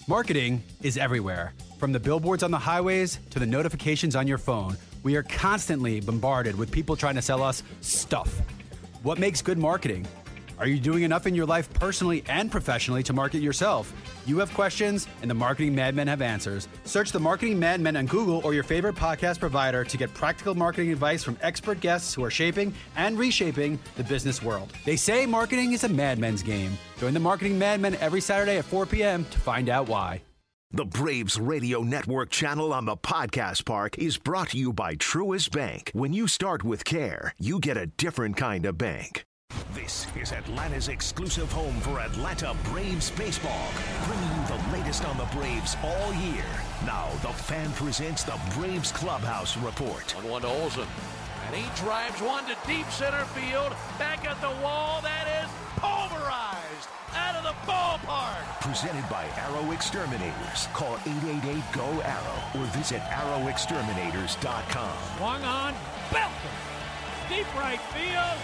Marketing is everywhere. From the billboards on the highways to the notifications on your phone, we are constantly bombarded with people trying to sell us stuff. What makes good marketing? Are you doing enough in your life personally and professionally to market yourself? You have questions, and the Marketing Madmen have answers. Search the Marketing Madmen on Google or your favorite podcast provider to get practical marketing advice from expert guests who are shaping and reshaping the business world. They say marketing is a madmen's game. Join the Marketing Madmen every Saturday at 4 p.m. to find out why. The Braves Radio Network channel on the Podcast Park is brought to you by Truist Bank. When you start with care, you get a different kind of bank. This is Atlanta's exclusive home for Atlanta Braves baseball, bringing you the latest on the Braves all year. Now, the Fan presents the Braves Clubhouse Report. 1-1 to Olsen, and he drives one to deep center field, back at the wall, that is pulverized out of the ballpark. Presented by Arrow Exterminators. Call 888-GO-ARROW or visit arrowexterminators.com. Swung on, belted, deep right field.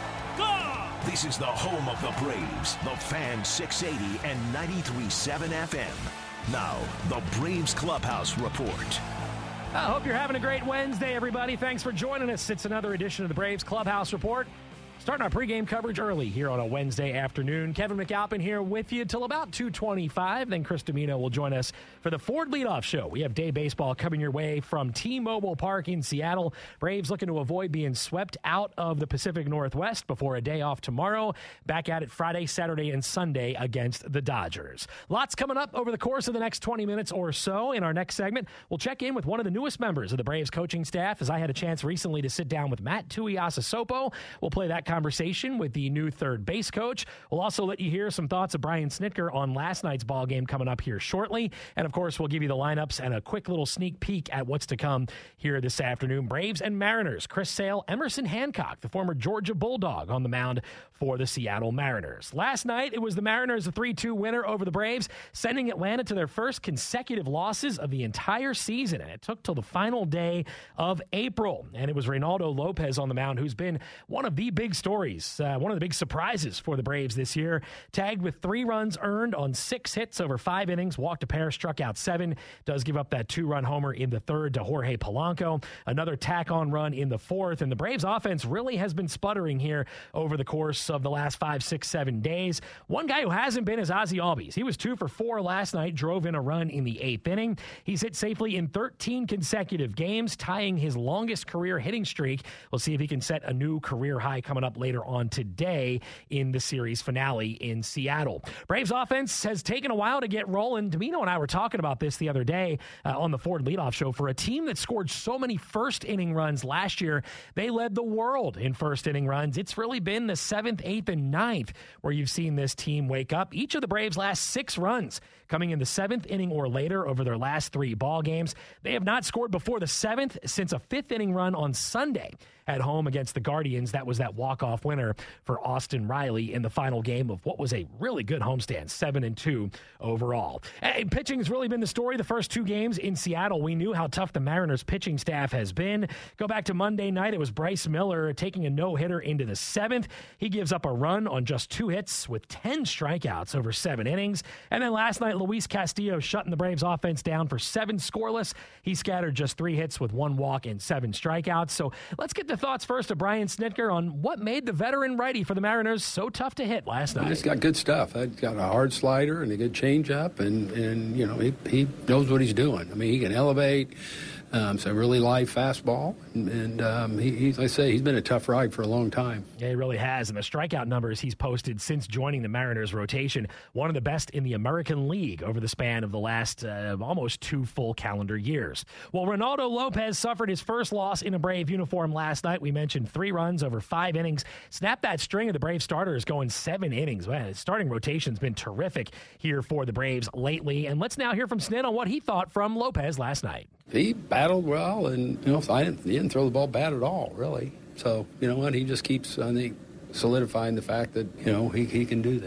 Gone! This is the home of the Braves, the Fan 680 and 93.7 FM. Now, the Braves Clubhouse Report. I hope you're having a great Wednesday, everybody. Thanks for joining us. It's another edition of the Braves Clubhouse Report. Starting our pregame coverage early here on a Wednesday afternoon. Kevin McAlpin here with you till about 2:25. Then Chris Domino will join us for the Ford Leadoff Show. We have day baseball coming your way from T-Mobile Park in Seattle. Braves looking to avoid being swept out of the Pacific Northwest before a day off tomorrow. Back at it Friday, Saturday, and Sunday against the Dodgers. Lots coming up over the course of the next 20 minutes or so. In our next segment, we'll check in with one of the newest members of the Braves coaching staff, as I had a chance recently to sit down with Matt Tuiasosopo. We'll play that conversation with the new third base coach. We'll also let you hear some thoughts of Brian Snitker on last night's ball game coming up here shortly. And of course, we'll give you the lineups and a quick little sneak peek at what's to come here this afternoon. Braves and Mariners. Chris Sale, Emerson Hancock, the former Georgia Bulldog, on the mound for the Seattle Mariners. Last night, it was the Mariners, a 3-2 winner over the Braves, sending Atlanta to their first consecutive losses of the entire season. And it took till the final day of April. And it was Reynaldo Lopez on the mound, who's been one of the big stories, one of the big surprises for the Braves this year. Tagged with 3 runs earned on 6 hits over 5 innings, walked a pair, struck out 7, does give up that 2-run homer in the third to Jorge Polanco, another tack-on run in the fourth, and the Braves offense really has been sputtering here over the course of the last 5, 6, 7 days. One guy who hasn't been is Ozzie Albies. He was 2 for 4 last night, drove in a run in the 8th inning. He's hit safely in 13 consecutive games, tying his longest career hitting streak. We'll see if he can set a new career high coming up later on today in the series finale in Seattle. Braves offense has taken a while to get rolling. Domino and I were talking about this the other day on the Ford Leadoff Show. For a team that scored so many first-inning runs last year, they led the world in first-inning runs. It's really been the 7th, 8th, and 9th where you've seen this team wake up. Each of the Braves' last 6 runs coming in the 7th inning or later over their last 3 ball games. They have not scored before the 7th since a 5th-inning run on Sunday at home against the Guardians. That was that walk-off winner for Austin Riley in the final game of what was a really good homestand, 7-2 overall. Hey, pitching has really been the story the first 2 games in Seattle. We knew how tough the Mariners pitching staff has been. Go back to Monday night, it was Bryce Miller taking a no-hitter into the 7th. He gives up a run on just 2 hits with 10 strikeouts over 7 innings. And then last night, Luis Castillo shutting the Braves offense down for 7 scoreless. He scattered just 3 hits with 1 walk and 7 strikeouts. So let's get the thoughts first of Brian Snitker on what made the veteran righty for the Mariners so tough to hit last night. He's got good stuff. He's got a hard slider and a good changeup, and you know, he knows what he's doing. I mean, he can elevate. It's a really live fastball, and he's, like I say, he's been a tough ride for a long time. Yeah, he really has, and the strikeout numbers he's posted since joining the Mariners rotation, one of the best in the American League over the span of the last almost 2 full calendar years. Well, Reynaldo Lopez suffered his first loss in a Brave uniform last night. We mentioned 3 runs over 5 innings. Snapped that string of the Brave starters going 7 innings. Man, his starting rotation's been terrific here for the Braves lately, and let's now hear from Snit on what he thought from Lopez last night. He battled well, and you know, he didn't throw the ball bad at all, really. So you know what? He just keeps, I think, solidifying the fact that you know he can do this.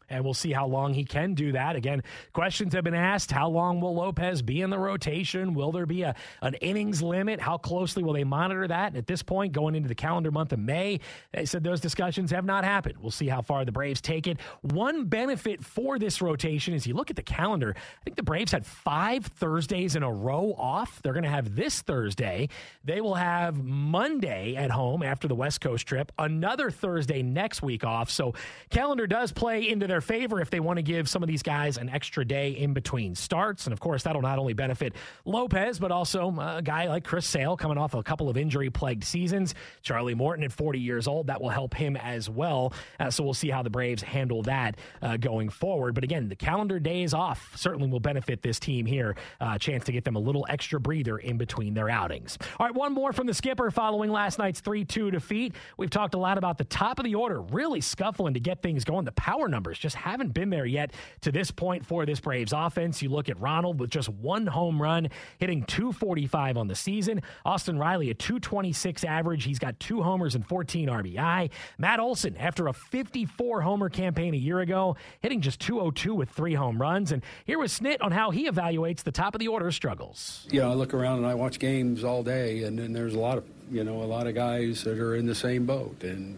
And we'll see how long he can do that. Again, questions have been asked. How long will Lopez be in the rotation? Will there be an innings limit? How closely will they monitor that? And at this point, going into the calendar month of May, they said those discussions have not happened. We'll see how far the Braves take it. One benefit for this rotation is you look at the calendar. I think the Braves had 5 Thursdays in a row off. They're going to have this Thursday. They will have Monday at home after the West Coast trip. Another Thursday next week off. So calendar does play into their favor if they want to give some of these guys an extra day in between starts. And, of course, that'll not only benefit Lopez, but also a guy like Chris Sale coming off a couple of injury-plagued seasons. Charlie Morton at 40 years old. That will help him as well. So we'll see how the Braves handle that going forward. But, again, the calendar days off certainly will benefit this team here. A chance to get them a little extra breather in between their outings. All right, one more from the skipper following last night's 3-2 defeat. We've talked a lot about the top of the order really scuffling to get things going. The power numbers just haven't been there yet to this point for this Braves offense. You look at Ronald with just 1 home run, hitting .245 on the season. Austin Riley, a .226 average. He's got 2 homers and 14 RBI. Matt Olson, after a 54-homer campaign a year ago, hitting just .202 with 3 home runs. And here was Snit on how he evaluates the top of the order struggles. I look around and I watch games all day, and then there's a lot of guys that are in the same boat, and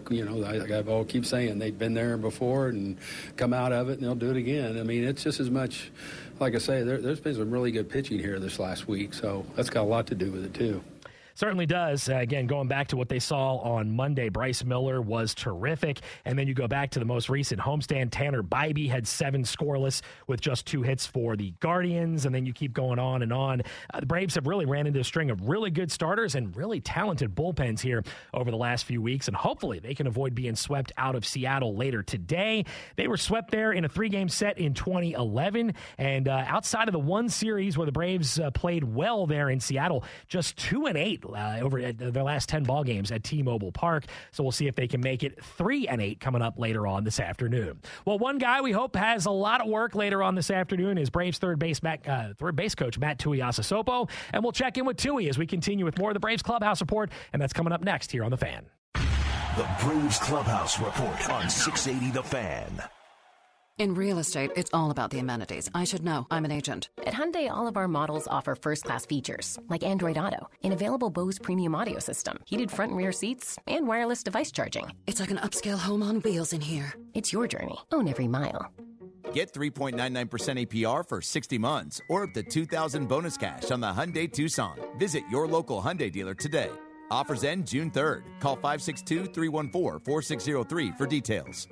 I've all keep saying they've been there before and come out of it, and they'll do it again. I mean, it's just as much, like I say, there's been some really good pitching here this last week, so that's got a lot to do with it too. Certainly does. Again, going back to what they saw on Monday, Bryce Miller was terrific. And then you go back to the most recent homestand. Tanner Bybee had 7 scoreless with just 2 hits for the Guardians. And then you keep going on and on. The Braves have really ran into a string of really good starters and really talented bullpens here over the last few weeks. And hopefully they can avoid being swept out of Seattle later today. They were swept there in a 3-game set in 2011. And outside of the one series where the Braves played well there in Seattle, just 2-8. Over at their last 10 ball games at T-Mobile Park. So we'll see if they can make it 3-8 coming up later on this afternoon. Well, one guy we hope has a lot of work later on this afternoon is Braves third base coach Matt Tuiasosopo. And we'll check in with Tui as we continue with more of the Braves Clubhouse Report. And that's coming up next here on The Fan. The Braves Clubhouse Report on 680 The Fan. In real estate, it's all about the amenities. I should know. I'm an agent. At Hyundai, all of our models offer first-class features, like Android Auto, an available Bose premium audio system, heated front and rear seats, and wireless device charging. It's like an upscale home on wheels in here. It's your journey. Own every mile. Get 3.99% APR for 60 months or up to $2,000 bonus cash on the Hyundai Tucson. Visit your local Hyundai dealer today. Offers end June 3rd. Call 562-314-4603 for details.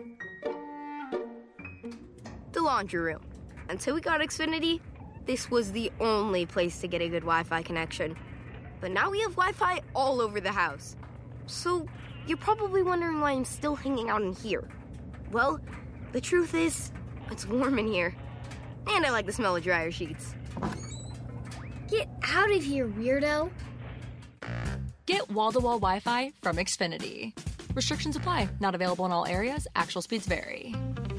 The laundry room. Until we got Xfinity, this was the only place to get a good Wi-Fi connection. But now we have Wi-Fi all over the house. So you're probably wondering why I'm still hanging out in here. Well, the truth is, it's warm in here. And I like the smell of dryer sheets. Get out of here, weirdo. Get wall-to-wall Wi-Fi from Xfinity. Restrictions apply. Not available in all areas. Actual speeds vary.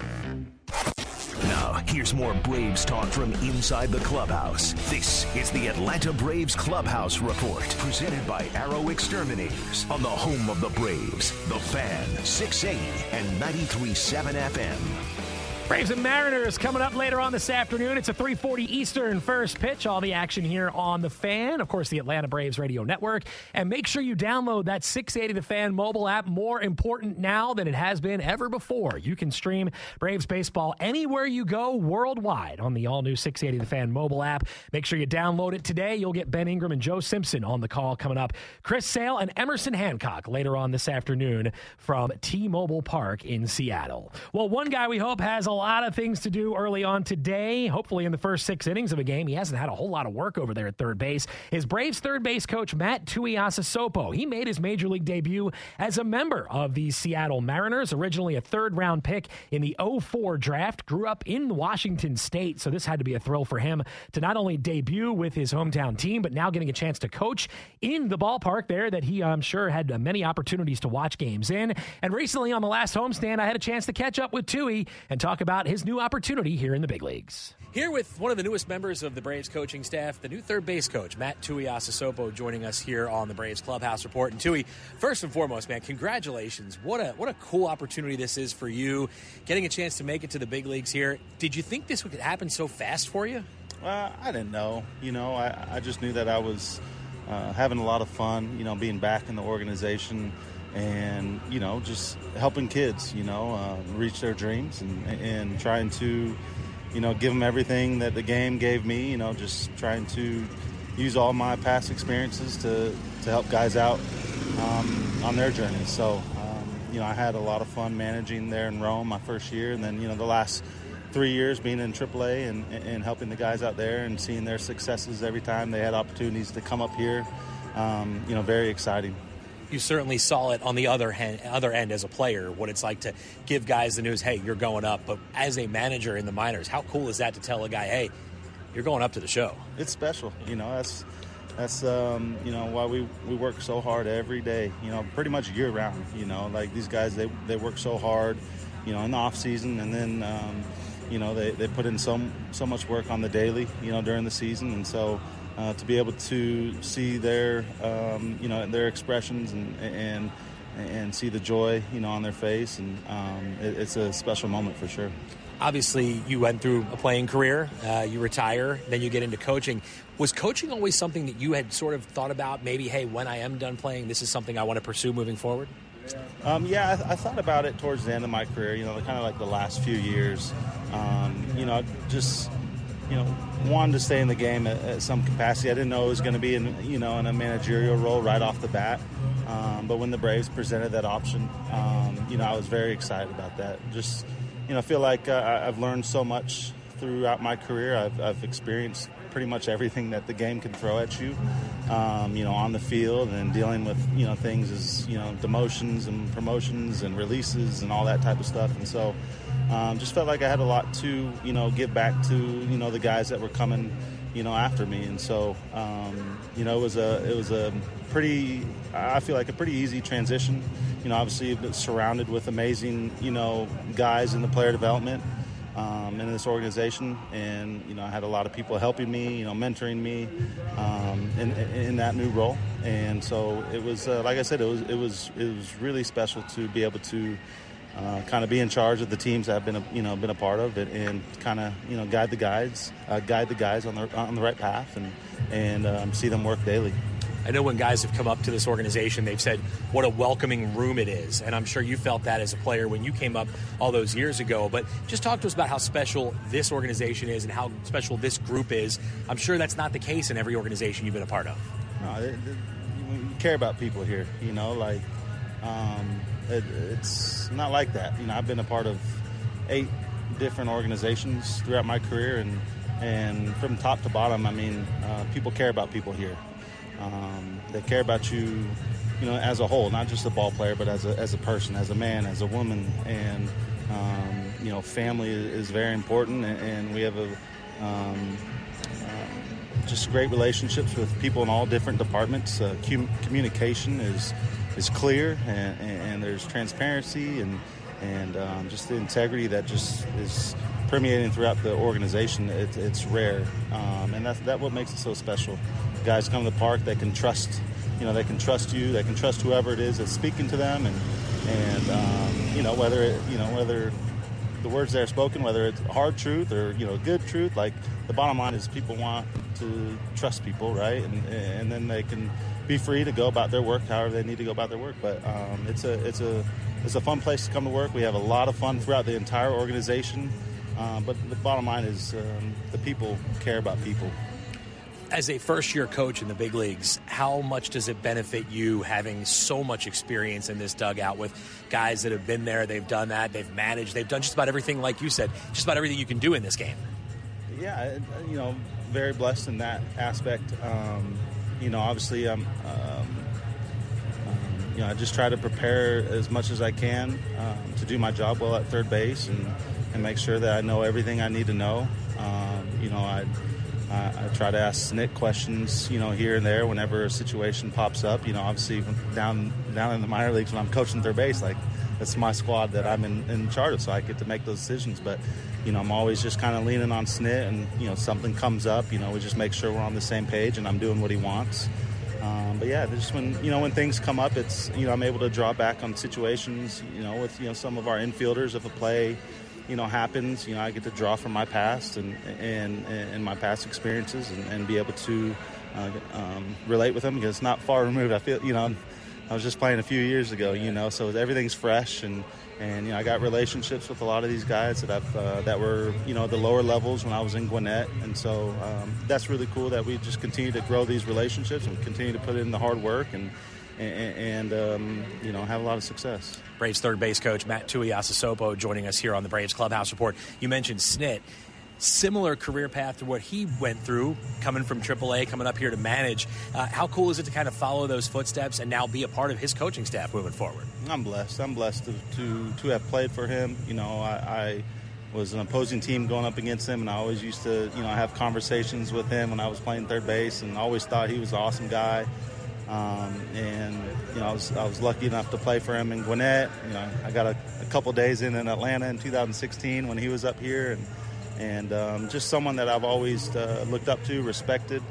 Now, here's more Braves talk from inside the clubhouse. This is the Atlanta Braves Clubhouse Report, presented by Arrow Exterminators on the home of the Braves, The Fan, 680 and 93.7 FM. Braves and Mariners coming up later on this afternoon. It's a 3:40 Eastern first pitch. All the action here on The Fan. Of course, the Atlanta Braves Radio Network. And make sure you download that 680 The Fan mobile app. More important now than it has been ever before. You can stream Braves baseball anywhere you go worldwide on the all-new 680 The Fan mobile app. Make sure you download it today. You'll get Ben Ingram and Joe Simpson on the call coming up. Chris Sale and Emerson Hancock later on this afternoon from T-Mobile Park in Seattle. Well, one guy we hope has a lot of things to do early on today. Hopefully in the first 6 innings of a game. He hasn't had a whole lot of work over there at third base. His Braves third base coach, Matt Tuiasosopo. He made his major league debut as a member of the Seattle Mariners, originally a third-round pick in the 2004 draft. Grew up in Washington State, so this had to be a thrill for him to not only debut with his hometown team, but now getting a chance to coach in the ballpark there that he, I'm sure, had many opportunities to watch games in. And recently on the last homestand, I had a chance to catch up with Tui and talk about about his new opportunity here in the big leagues. Here with one of the newest members of the Braves coaching staff, the new third base coach, Matt Tuiasosopo, joining us here on the Braves Clubhouse Report. And Tui, first and foremost, man, congratulations. What a cool opportunity this is for you, getting a chance to make it to the big leagues here. Did you think this would happen so fast for you? I didn't know. I just knew that I was having a lot of fun, being back in the organization and, just helping kids, reach their dreams and trying to, give them everything that the game gave me, just trying to use all my past experiences to help guys out on their journey. So, I had a lot of fun managing there in Rome my first year, and then, the last 3 years being in AAA and helping the guys out there and seeing their successes every time they had opportunities to come up here, very exciting. You certainly saw it on the other end as a player, what it's like to give guys the news, hey, you're going up. But as a manager in the minors, how cool is that to tell a guy, hey, you're going up to the show? It's special. That's why we work so hard every day, pretty much year round. Like these guys, they work so hard, in the off season, and then, they put in so much work on the daily, during the season. And so to be able to see their, their expressions and see the joy, on their face, and it's a special moment for sure. Obviously, you went through a playing career, you retire, then you get into coaching. Was coaching always something that you had sort of thought about, maybe, hey, when I am done playing, this is something I want to pursue moving forward? I thought about it towards the end of my career, kind of like the last few years. Wanted to stay in the game at some capacity. I didn't know it was going to be in a managerial role right off the bat. But when the Braves presented that option, I was very excited about that. Just, I feel like I've learned so much throughout my career. I've experienced pretty much everything that the game can throw at you, on the field, and dealing with, things as, demotions and promotions and releases and all that type of stuff. And so just felt like I had a lot to, give back to, the guys that were coming, after me. And so, it was a pretty, I feel like a pretty easy transition. Obviously surrounded with amazing, guys in the player development in this organization, and I had a lot of people helping me, mentoring me in that new role. And so it was, like I said, it was really special to be able to kind of be in charge of the teams that I've been a part of, and kind of guide the guys on the right path, and see them work daily. I know when guys have come up to this organization, they've said what a welcoming room it is, and I'm sure you felt that as a player when you came up all those years ago. But just talk to us about how special this organization is and how special this group is. I'm sure that's not the case in every organization you've been a part of. No, you care about people here, it's not like that. I've been a part of 8 different organizations throughout my career, and from top to bottom, people care about people here. They care about you, as a whole, not just a ball player, but as a person, as a man, as a woman. And, family is very important, and we have just great relationships with people in all different departments. Communication is clear, and there's transparency and just the integrity that just is permeating throughout the organization. It's rare, and that's what makes it so special. Guys come to the park, they can trust, they can trust you, they can trust whoever it is that's speaking to them, and whether the words that are spoken, whether it's hard truth or good truth, like the bottom line is people want to trust people, right? And then they can be free to go about their work however they need to go about their work. But it's a fun place to come to work. We have a lot of fun throughout the entire organization. But the bottom line is the people care about people. As a first-year coach in the big leagues, how much does it benefit you having so much experience in this dugout with guys that have been there, they've done that, they've managed, they've done just about everything, like you said, just about everything you can do in this game? Yeah, very blessed in that aspect. Obviously, I just try to prepare as much as I can to do my job well at third base and make sure that I know everything I need to know. I try to ask Nick questions, here and there whenever a situation pops up. Obviously down in the minor leagues when I'm coaching third base, like it's my squad that I'm in charge of, so I get to make those decisions. But, I'm always just kind of leaning on Snit, and, something comes up, we just make sure we're on the same page and I'm doing what he wants. But yeah, just when things come up, it's, I'm able to draw back on situations, with, some of our infielders. If a play, happens, I get to draw from my past and my past experiences and be able to relate with them, because it's not far removed. I feel, I was just playing a few years ago, so everything's fresh, and I got relationships with a lot of these guys that were, the lower levels when I was in Gwinnett, and so that's really cool that we just continue to grow these relationships and continue to put in the hard work and have a lot of success. Braves third base coach Matt Tuiasosopo joining us here on the Braves Clubhouse Report. You mentioned Snit. Similar career path to what he went through, coming from AAA, coming up here to manage. How cool is it to kind of follow those footsteps and now be a part of his coaching staff moving forward? I'm blessed. I'm blessed to have played for him. I was an opposing team going up against him, and I always used to, have conversations with him when I was playing third base, and always thought he was an awesome guy. I was lucky enough to play for him in Gwinnett. I got a couple days in Atlanta in 2016 when he was up here, and just someone that I've always looked up to, respected,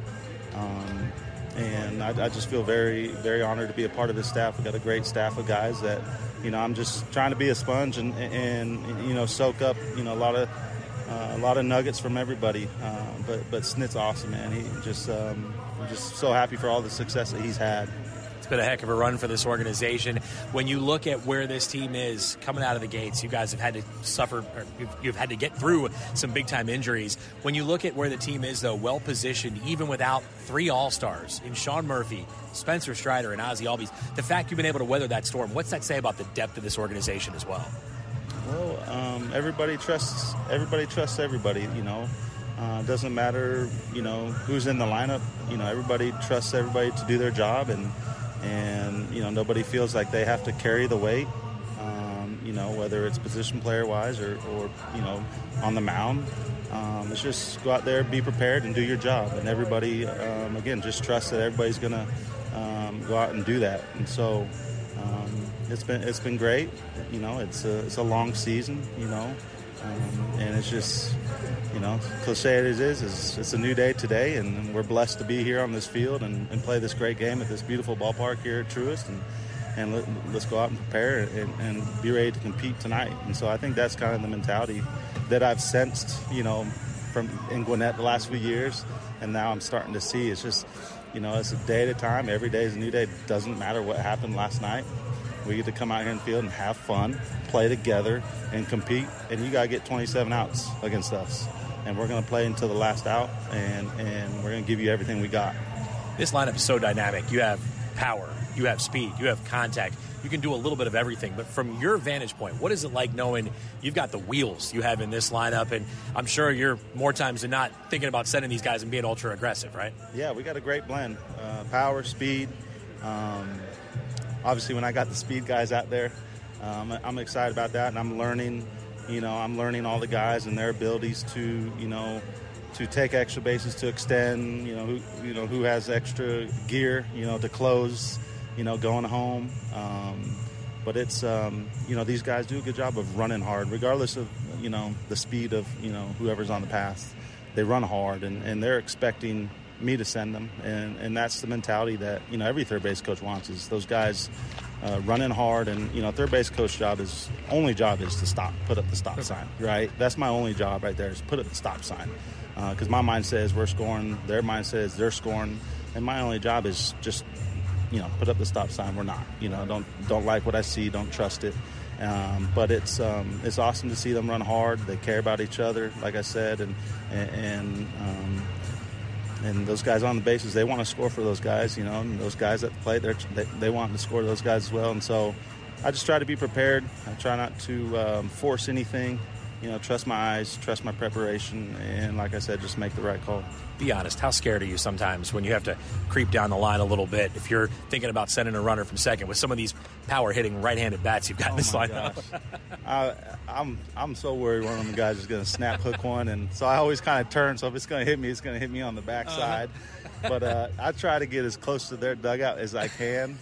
and I just feel very, very honored to be a part of his staff. We've got a great staff of guys that, I'm just trying to be a sponge and soak up, a lot of nuggets from everybody. But Snit's awesome, man. I'm just so happy for all the success that he's had. It's been a heck of a run for this organization. When you look at where this team is coming out of the gates, you guys have had to suffer, or you've had to get through some big-time injuries. When you look at where the team is, though, well-positioned, even without 3 All-Stars in Sean Murphy, Spencer Strider, and Ozzie Albies, the fact you've been able to weather that storm, what's that say about the depth of this organization as well? Well, everybody trusts everybody. Doesn't matter, who's in the lineup. Everybody trusts everybody to do their job, and nobody feels like they have to carry the weight, whether it's position player-wise or on the mound. It's just go out there, be prepared, and do your job. And everybody, again, just trust that everybody's going to go out and do that. And so it's been great. It's a long season, and it's just, cliche it is it's a new day today, and we're blessed to be here on this field and play this great game at this beautiful ballpark here at Truist, and let's go out and prepare and be ready to compete tonight. And so I think that's kind of the mentality that I've sensed, from in Gwinnett the last few years, and now I'm starting to see. It's just, it's a day at a time. Every day is a new day. It doesn't matter what happened last night. We get to come out here in the field and have fun, play together, and compete. And you got to get 27 outs against us. And we're going to play until the last out, and we're going to give you everything we got. This lineup is so dynamic. You have power, you have speed, you have contact. You can do a little bit of everything. But from your vantage point, what is it like knowing you've got the wheels you have in this lineup? And I'm sure you're more times than not thinking about sending these guys and being ultra aggressive, right? Yeah, we got a great blend. Power, speed. Obviously, when I got the speed guys out there, I'm excited about that, and I'm learning all the guys and their abilities to take extra bases, to extend, who has extra gear, to close, going home. But it's, these guys do a good job of running hard, regardless of, the speed of, whoever's on the path. They run hard, and they're expecting me to send them, and that's the mentality that every third base coach wants, is those guys running hard. And third base coach only job is to put up the stop sign, right? That's my only job right there, is put up the stop sign, because my mind says we're scoring, their mind says they're scoring, and my only job is just put up the stop sign. We're not, don't like what I see, don't trust it. But it's awesome to see them run hard. They care about each other, like I said, and those guys on the bases, they want to score for those guys, and those guys at the plate, they want to score to those guys as well. And so I just try to be prepared. I try not to force anything, trust my eyes, trust my preparation, and like I said, just make the right call. Be honest, how scared are you sometimes when you have to creep down the line a little bit if you're thinking about sending a runner from second with some of these power-hitting right-handed bats you've got in this lineup? I'm so worried one of them guys is going to snap hook one, and so I always kind of turn, so if it's going to hit me, it's going to hit me on the backside. But I try to get as close to their dugout as I can,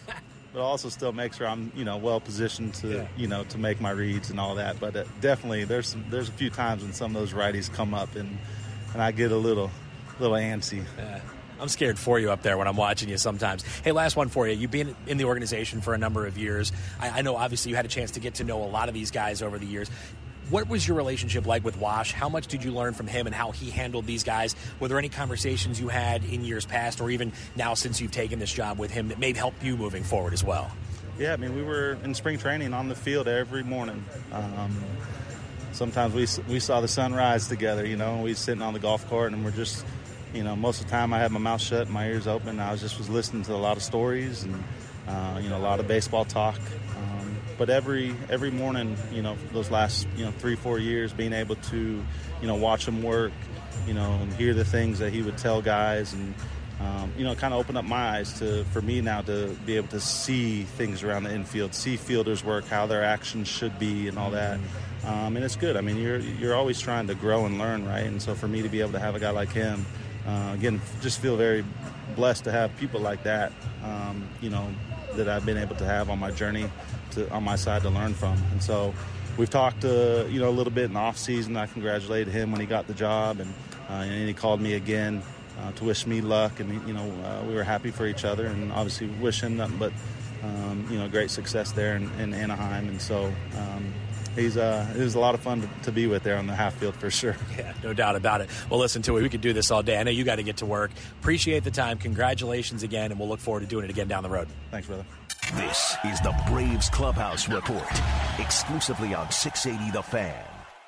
but also still make sure I'm, well positioned to, to make my reads and all that. But definitely there's a few times when some of those righties come up and I get a little antsy. Yeah. I'm scared for you up there when I'm watching you sometimes. Hey, last one for you. You've been in the organization for a number of years. I know obviously you had a chance to get to know a lot of these guys over the years. What was your relationship like with Wash? How much did you learn from him and how he handled these guys? Were there any conversations you had in years past or even now since you've taken this job with him that may help you moving forward as well? Yeah, I mean, we were in spring training on the field every morning. Sometimes we saw the sunrise together, and we'd sitting on the golf cart and we're just, most of the time I had my mouth shut and my ears open. I was listening to a lot of stories and, a lot of baseball talk. But every morning, those last, 3-4 years, being able to, watch him work, and hear the things that he would tell guys and, kind of open up my eyes for me now to be able to see things around the infield, see fielders work, how their actions should be and all that. And it's good. I mean, you're always trying to grow and learn, right? And so for me to be able to have a guy like him, again, just feel very blessed to have people like that, that I've been able to have on my journey on my side to learn from. And so we've talked, a little bit in the off season. I congratulated him when he got the job, and he called me again to wish me luck. And, we were happy for each other and obviously wish him nothing but, great success there in Anaheim. And so, it was a lot of fun to be with there on the half field for sure. Yeah, no doubt about it. Well, listen to it. We could do this all day. I know you got to get to work. Appreciate the time. Congratulations again, and we'll look forward to doing it again down the road. Thanks, brother. This is the Braves Clubhouse Report, exclusively on 680 The Fan.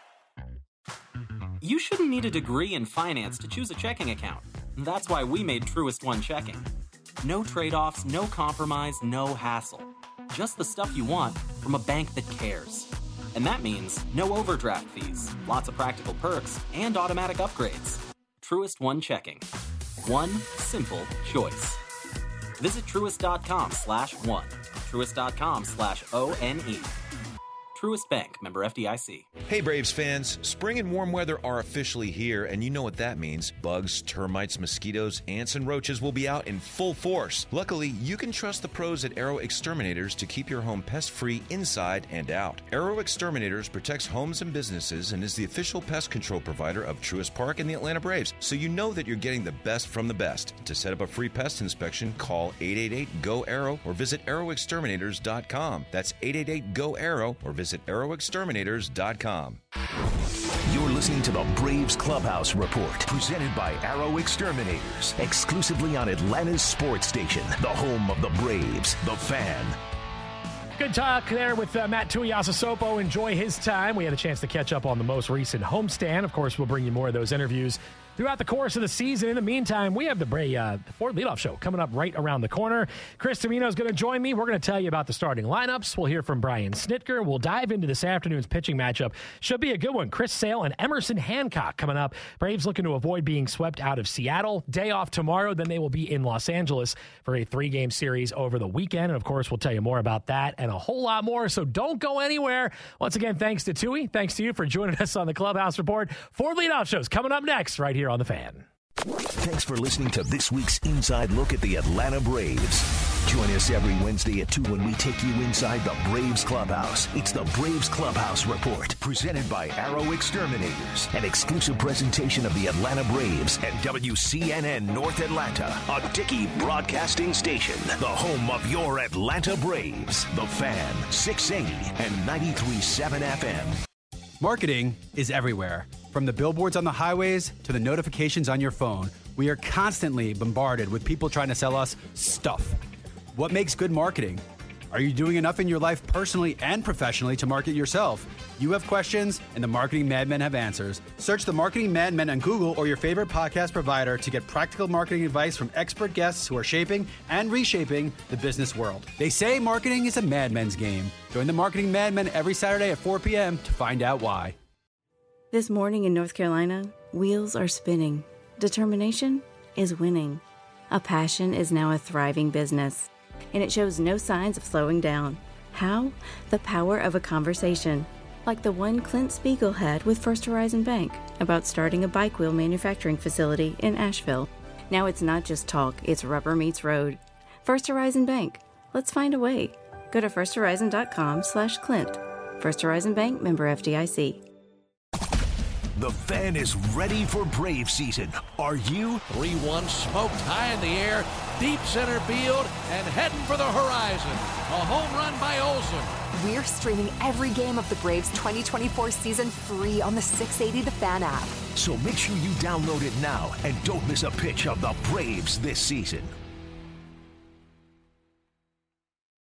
You shouldn't need a degree in finance to choose a checking account. That's why we made Truist One Checking. No trade-offs, no compromise, no hassle. Just the stuff you want from a bank that cares. And that means no overdraft fees, lots of practical perks, and automatic upgrades. Truist One Checking. One simple choice. Visit Truist.com/one. Truist.com/ONE. Truist Bank, member FDIC. Hey Braves fans, spring and warm weather are officially here, and you know what that means. Bugs, termites, mosquitoes, ants, and roaches will be out in full force. Luckily, you can trust the pros at Arrow Exterminators to keep your home pest-free inside and out. Arrow Exterminators protects homes and businesses and is the official pest control provider of Truist Park and the Atlanta Braves, so you know that you're getting the best from the best. To set up a free pest inspection, call 888-GO-ARROW or visit arrowexterminators.com. That's 888-GO-ARROW or visit arrowexterminators.com. You're listening to the Braves Clubhouse Report, presented by Arrow Exterminators, exclusively on Atlanta's sports station, the home of the Braves, The Fan. Good talk there with Matt Tuiasosopo. Enjoy his time. We had a chance to catch up on the most recent homestand. Of course, we'll bring you more of those interviews throughout the course of the season. In the meantime, we have the Ford Leadoff Show coming up right around the corner. Chris Tamino is going to join me. We're going to tell you about the starting lineups. We'll hear from Brian Snitker. We'll dive into this afternoon's pitching matchup. Should be a good one. Chris Sale and Emerson Hancock coming up. Braves looking to avoid being swept out of Seattle. Day off tomorrow. Then they will be in Los Angeles for a 3-game series over the weekend. And, of course, we'll tell you more about that and a whole lot more. So don't go anywhere. Once again, thanks to Tui. Thanks to you for joining us on the Clubhouse Report. Ford Leadoff Show's coming up next right here on The Fan. Thanks for listening to this week's Inside Look at the Atlanta Braves. Join us every Wednesday at 2 when we take you inside the Braves Clubhouse. It's the Braves Clubhouse Report, presented by Arrow Exterminators, an exclusive presentation of the Atlanta Braves and WCNN North Atlanta, a Dickey broadcasting station, the home of your Atlanta Braves. The Fan, 680 and 93.7 FM. Marketing is everywhere. From the billboards on the highways to the notifications on your phone, we are constantly bombarded with people trying to sell us stuff. What makes good marketing? Are you doing enough in your life personally and professionally to market yourself? You have questions, and the Marketing Madmen have answers. Search the Marketing Madmen on Google or your favorite podcast provider to get practical marketing advice from expert guests who are shaping and reshaping the business world. They say marketing is a madman's game. Join the Marketing Madmen every Saturday at 4 p.m. to find out why. This morning in North Carolina, wheels are spinning. Determination is winning. A passion is now a thriving business, and it shows no signs of slowing down. How? The power of a conversation, like the one Clint Spiegel had with First Horizon Bank about starting a bike wheel manufacturing facility in Asheville. Now it's not just talk, it's rubber meets road. First Horizon Bank, Let's find a way. Go to firsthorizon.com/Clint. First Horizon Bank, member FDIC. The Fan is ready for Brave season. Are you? 3-1 smoked high in the air, deep center field, and heading for the horizon. A home run by Olsen. We're streaming every game of the Braves 2024 season free on the 680 The Fan app. So make sure you download it now and don't miss a pitch of the Braves this season.